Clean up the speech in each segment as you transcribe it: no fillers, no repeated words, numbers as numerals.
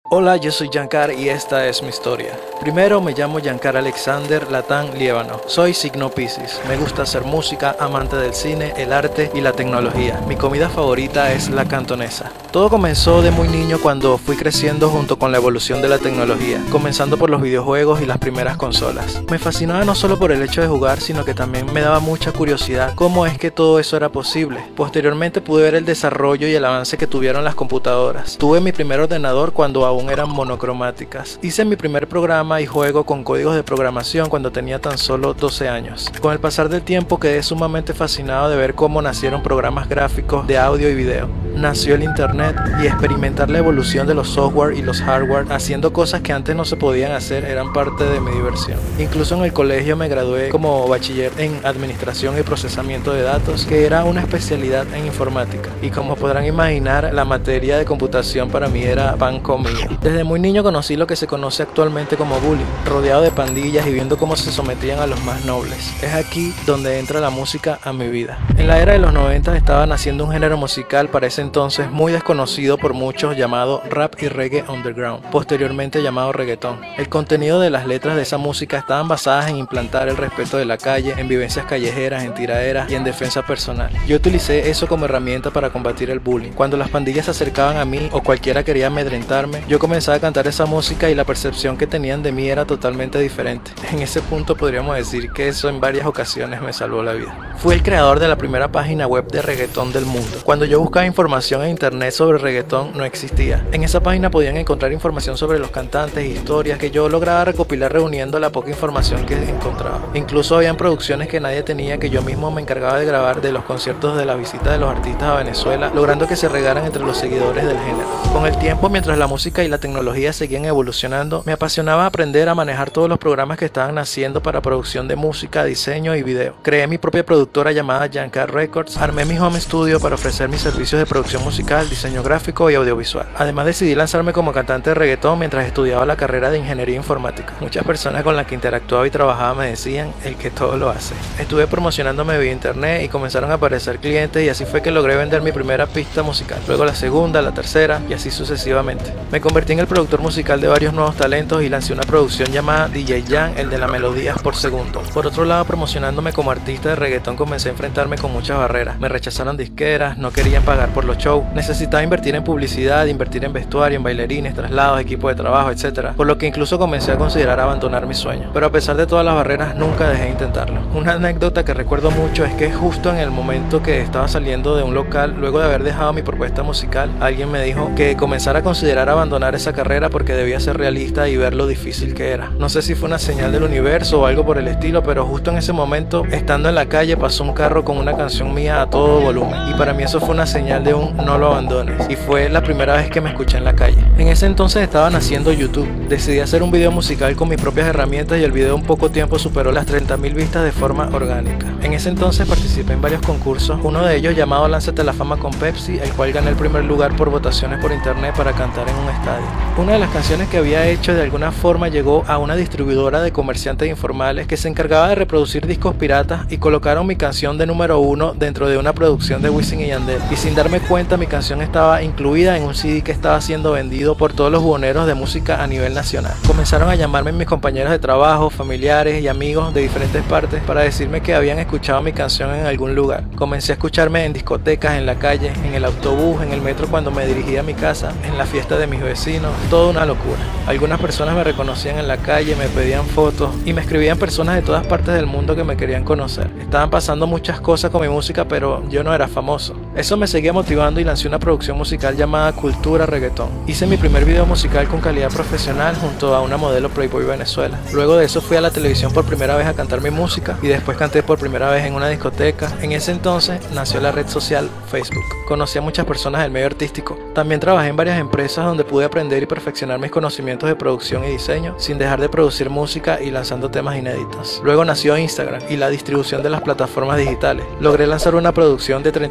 Hola, yo soy Giancar y esta es mi historia. Primero, me llamo Giancar Alexander Latán Liévano. Soy signo Piscis. Me gusta hacer música, amante del cine, el arte y la tecnología. Mi comida favorita es la cantonesa. Todo comenzó de muy niño cuando fui creciendo junto con la evolución de la tecnología, comenzando por los videojuegos y las primeras consolas. Me fascinaba no solo por el hecho de jugar, sino que también me daba mucha curiosidad cómo es que todo eso era posible. Posteriormente pude ver el desarrollo y el avance que tuvieron las computadoras. Tuve mi primer ordenador cuando aún eran monocromáticas. Hice mi primer programa y juego con códigos de programación cuando tenía tan solo 12 años. Con el pasar del tiempo quedé sumamente fascinado de ver cómo nacieron programas gráficos de audio y video. Nació el internet y experimentar la evolución de los software y los hardware haciendo cosas que antes no se podían hacer eran parte de mi diversión. Incluso en el colegio me gradué como bachiller en administración y procesamiento de datos, que era una especialidad en informática. Y como podrán imaginar, la materia de computación para mí era pan comido. Desde muy niño conocí lo que se conoce actualmente como bullying, rodeado de pandillas y viendo cómo se sometían a los más nobles. Es aquí donde entra la música a mi vida. En la era de los 90 estaba naciendo un género musical para ese entonces muy desconocido por muchos, llamado rap y reggae underground, posteriormente llamado reggaetón. El contenido de las letras de esa música estaban basadas en implantar el respeto de la calle, en vivencias callejeras, en tiraderas y en defensa personal. Yo utilicé eso como herramienta para combatir el bullying. Cuando las pandillas se acercaban a mí o cualquiera quería amedrentarme, yo comenzaba a cantar esa música y la percepción que tenían de mí era totalmente diferente. En ese punto podríamos decir que eso en varias ocasiones me salvó la vida. Fui el creador de la primera página web de reggaetón del mundo. Cuando yo buscaba información en internet sobre reggaetón no existía. En esa página podían encontrar información sobre los cantantes, historias que yo lograba recopilar reuniendo la poca información que encontraba. Incluso habían producciones que nadie tenía que yo mismo me encargaba de grabar de los conciertos de la visita de los artistas a Venezuela, logrando que se regaran entre los seguidores del género. Con el tiempo, mientras la música y la tecnología seguían evolucionando, me apasionaba aprender a manejar todos los programas que estaban naciendo para producción de música, diseño y video. Creé mi propia productora llamada Giancar Records, armé mi home studio para ofrecer mis servicios de producción musical, diseño gráfico y audiovisual. Además decidí lanzarme como cantante de reggaetón mientras estudiaba la carrera de ingeniería informática. Muchas personas con las que interactuaba y trabajaba me decían, el que todo lo hace. Estuve promocionándome vía internet y comenzaron a aparecer clientes y así fue que logré vender mi primera pista musical, luego la segunda, la tercera y así sucesivamente. Me convertí en el productor musical de varios nuevos talentos y lancé una producción llamada DJ Jan, el de las melodías por segundo. Por otro lado, promocionándome como artista de reggaetón comencé a enfrentarme con muchas barreras. Me rechazaron disqueras, no querían pagar por los shows, necesitaba invertir en publicidad, invertir en vestuario, en bailarines, traslados, equipo de trabajo, etc. Por lo que incluso comencé a considerar abandonar mi sueño. Pero a pesar de todas las barreras, nunca dejé de intentarlo. Una anécdota que recuerdo mucho es que justo en el momento que estaba saliendo de un local, luego de haber dejado mi propuesta musical, alguien me dijo que comenzara a considerar abandonar esa carrera porque debía ser realista y ver lo difícil que era. No sé si fue una señal del universo o algo por el estilo, pero justo en ese momento, estando en la calle, pasó un carro con una canción mía a todo volumen. Y para mí eso fue una señal de un no lo abandones. Y fue la primera vez que me escuché en la calle. En ese entonces estaba naciendo YouTube. Decidí hacer un video musical con mis propias herramientas y el video en poco tiempo superó las 30.000 vistas de forma orgánica. En ese entonces participé en varios concursos, uno de ellos llamado Lánzate a la Fama con Pepsi, el cual gané el primer lugar por votaciones por internet para cantar en un estadio. Una de las canciones que había hecho de alguna forma llegó a una distribuidora de comerciantes informales que se encargaba de reproducir discos piratas y colocaron mi canción de número 1 dentro de una producción de Wisin y Yandel. Y sin darme cuenta mi canción estaba incluida en un CD que estaba siendo vendido por todos los buhoneros de música a nivel nacional. Comenzaron a llamarme mis compañeros de trabajo, familiares y amigos de diferentes partes para decirme que habían escuchado mi canción en algún lugar. Comencé a escucharme en discotecas, en la calle, en el autobús, en el metro cuando me dirigía a mi casa, en la fiesta de mis vecinos, toda una locura. Algunas personas me reconocían en la calle, me pedían fotos y me escribían personas de todas partes del mundo que me querían conocer. Estaban pasando muchas cosas con mi música, pero yo no era famoso. Eso me seguía motivando y lancé una producción musical llamada Cultura Reggaetón. Hice mi primer video musical con calidad profesional junto a una modelo Playboy Venezuela. Luego de eso fui a la televisión por primera vez a cantar mi música y después canté por primera vez en una discoteca. En ese entonces nació la red social Facebook. Conocí a muchas personas del medio artístico. También trabajé en varias empresas donde pude aprender y perfeccionar mis conocimientos de producción y diseño sin dejar de producir música y lanzando temas inéditos. Luego nació Instagram y la distribución de las plataformas digitales. Logré lanzar una producción de 34 canciones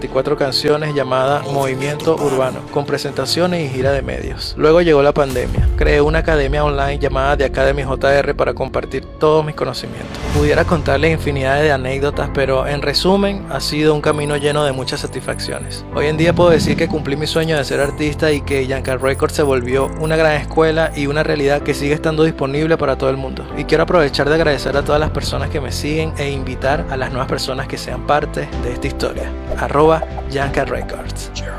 canciones llamada Movimiento Urbano, con presentaciones y gira de medios. Luego llegó la pandemia. Creé una academia online llamada The Academy JR para compartir todos mis conocimientos. Pudiera contarles infinidad de anécdotas, pero en resumen ha sido un camino lleno de muchas satisfacciones. Hoy en día puedo decir que cumplí mi sueño de ser artista y que Giancar Records se volvió una gran escuela y una realidad que sigue estando disponible para todo el mundo. Y quiero aprovechar de agradecer a todas las personas que me siguen e invitar a las nuevas personas que sean parte de esta historia. @Giancar Records.